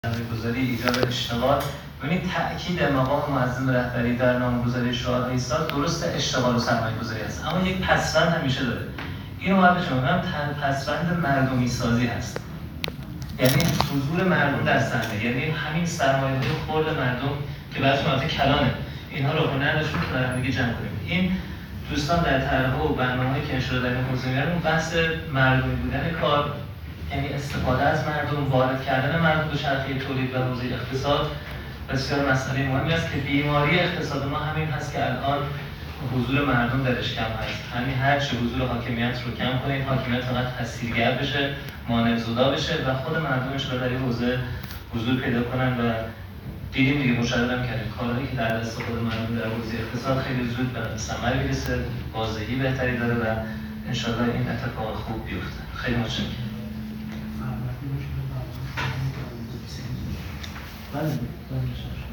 سرمایه‌گذاری، ایجاد اشتغال. ببینید تأکید مقام معظم رهبری در نامگذاری شعارهای سال درست اشتغال و سرمایه‌گذاری است، اما یک پسوند همیشه داره. اینو باید بهش بگم پسوند مردمی سازی هست. یعنی حضور مردم در صحنه، یعنی همین سرمایه‌های خرد مردم که بعضی موقع کلانه، اینها رو هنرشون که در همدیگه جمع کنیم. این دوستان در طرح‌ها و برنامه‌هایی که انشاءالله در این حوزه میارن، بحث مردمی بودن کار، یعنی استفاده از مردم، وارد کردن مردم به چرخه تولید و حوزه اقتصاد بسیار مسئله مهمی است که بیماری اقتصاد ما همین هست که الان حضور مردم درش کم هست. همین هرچه حضور حاکمیت رو کم کنید، حاکمیت فقط تسهیلگر بشه، مانع زدا بشه و خود مردمش رو در این حوزه حضور پیدا کنن. و دیدیم دیگه، مشاهده هم کردیم کارهایی که در دست خود مردم در حوزه اقتصاد خیلی زود به ثمر میرسه، بازدهی بهتری داره و انشاءالله این اتفاق خوب بیفته. خیلی متشکرم. بله